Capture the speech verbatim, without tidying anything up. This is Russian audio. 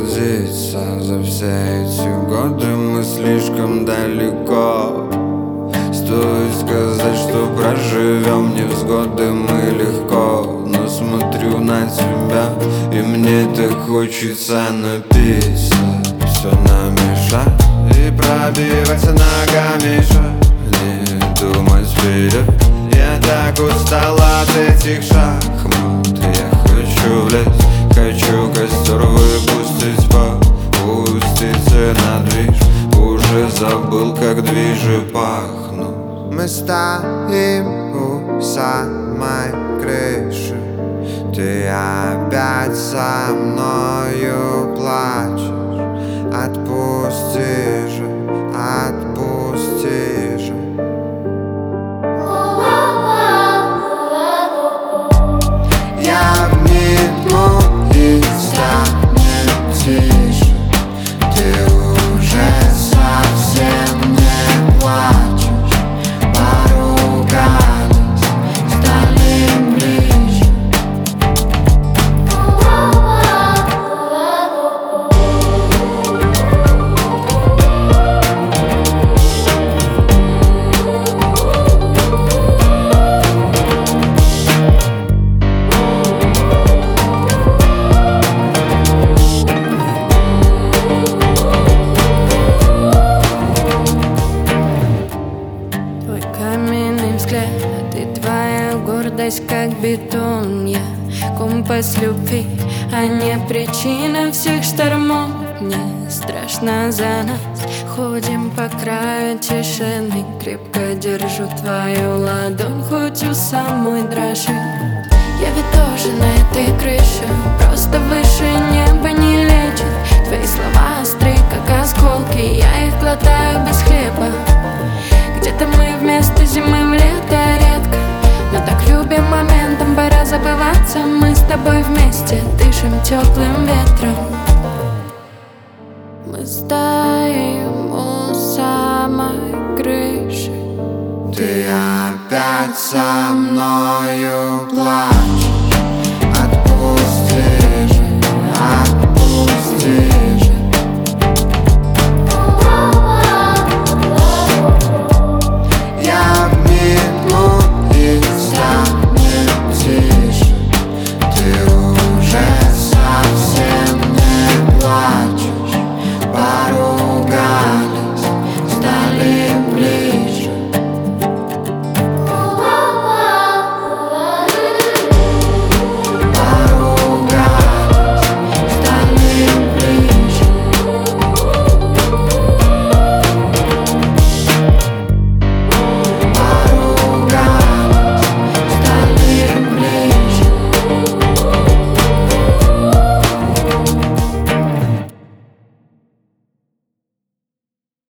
родиться. За все эти годы мы слишком далеко. Стоит сказать, что проживем невзгоды мы легко. Но смотрю на тебя, и мне так хочется напиться. Все нам мешает и пробиваться ногами еще. Не думать вперед, я так устал от этих шахмат. Я хочу в лес, хочу костер выпустить, попуститься на движ. Уже забыл, как движи пахнут. Мы стоим у самой крыши. Ты опять со мною плачешь. Отпусти же, отпусти же. Я обниму и станет тише. Ты уже совсем не плачешь. Поругались, стали ближе. И твоя гордость как бетон. Я компас любви, а не причина всех штормов. Мне страшно за нас. Ходим по краю тишины. Крепко держу твою ладонь, хоть у самой дрожи. Я ведь тоже на этой крыше, просто выше неба не лечит. Твои слова остры, как осколки, я их глотаю без хлеба. Где-то мы вместо зимы в лето редко, но так любим моментом, пора забываться. Мы с тобой вместе дышим теплым ветром. Мы стоим у самой крыши. Ты опять со мною плачешь.